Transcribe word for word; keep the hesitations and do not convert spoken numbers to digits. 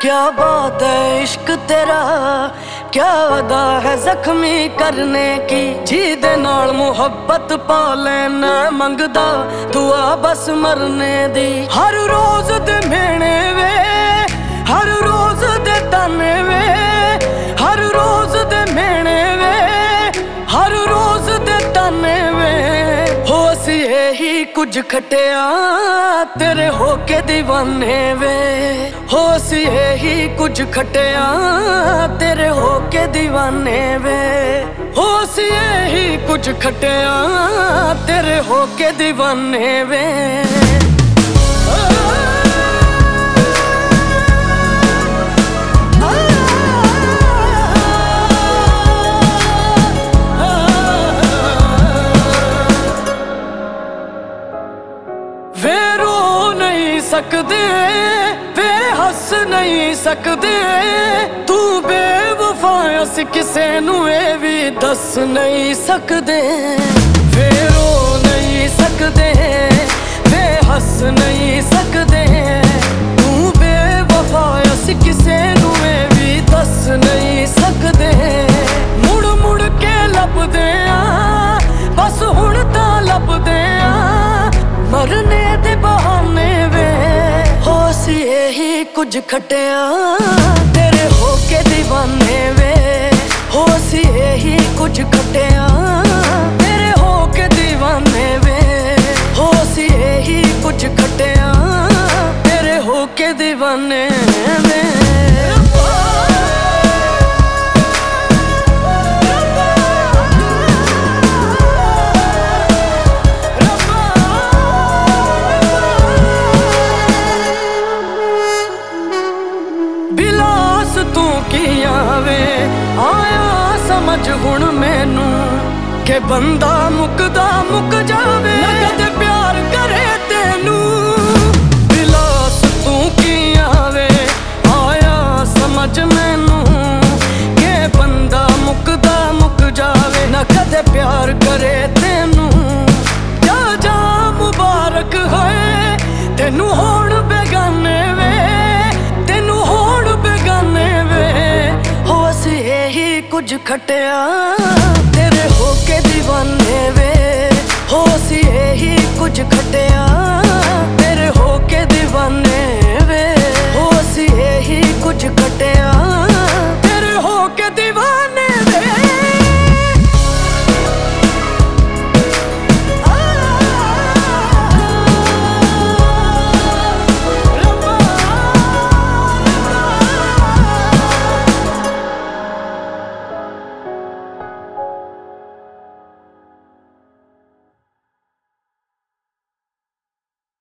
क्या बात है इश्क तेरा, क्या अदा है जख्मी करने की। जी दे नाल मुहब्बत पा लेना मंगदा दुआ बस मरने दी। हर रोज दे मेहने वे, हर रोज दे ताने वे, हर रोज दे मेहने वे, हर रोज दे ताने वे। हो असी यही कुछ खटिया तेरे होके दीवाने वे। हो असी यही कुछ खटिया तेरे होके दीवाने वे। हो असी यही कुछ खटिया तेरे होके दीवाने वे। वे रो नहीं सकते, वे हस नहीं सकते, तू बेवफा असी किसे नू ए भी दस नहीं सकते। वे रो नहीं सकते, वे हस नहीं सकते, तू बेवफा असी किसे नू ए भी दस नहीं सकते। मुड़ मुड़ के लभदे आ बस हुण तां लभदे आ मरने दे बहाने वे। हो असी यही कुछ खटिया तेरे होके दीवाने वे। हो असी यही कुछ खटिया तेरे होके दीवाने वे। हो असी यही कुछ खटिया तेरे होके दीवाने वे। बिलास तू किया वे आया समझ हुण मैनू के बंदा मुकदा मुक जावे ना कदे प्यार करे तेनू। बिलास तू किया वे आया समझ मैनू के बंदा मुकदा मुक जावे ना कदे प्यार करे तेनू। जा जा मुबारक होए तेनू होण बेगाने वे, तेनू होण बेगाने वे। हो असी यही कुछ खटिया तेरे होके दीवाने वे। हो असी यही कुछ खटिया तेरे होके दीवाने वे। हो असी यही कुछ खटिया तेरे होके दीवाने।